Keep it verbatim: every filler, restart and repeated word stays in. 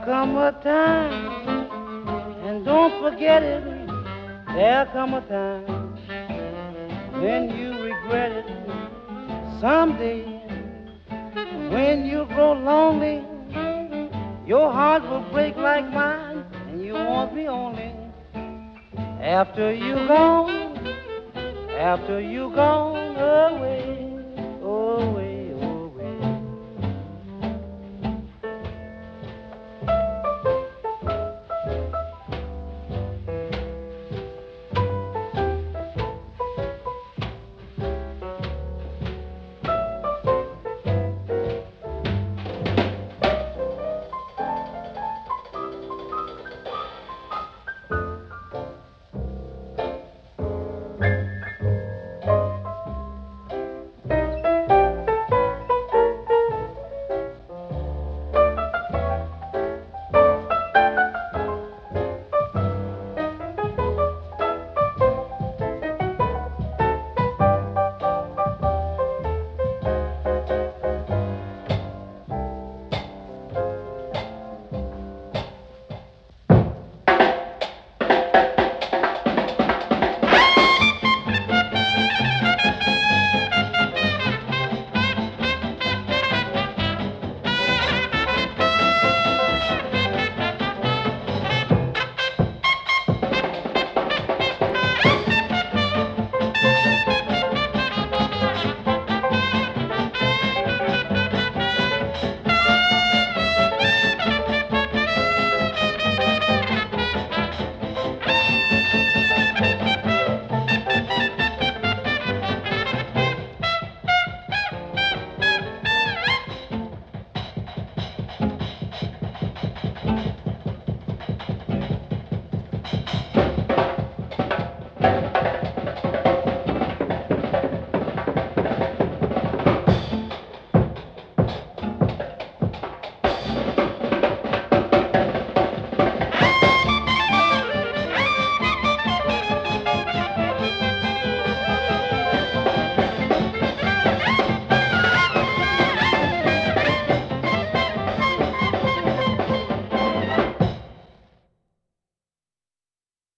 come a time, and don't forget it, there come a time when you regret it someday. When you grow lonely, your heart will break like mine, and you won't be only. After you gone, after you gone away.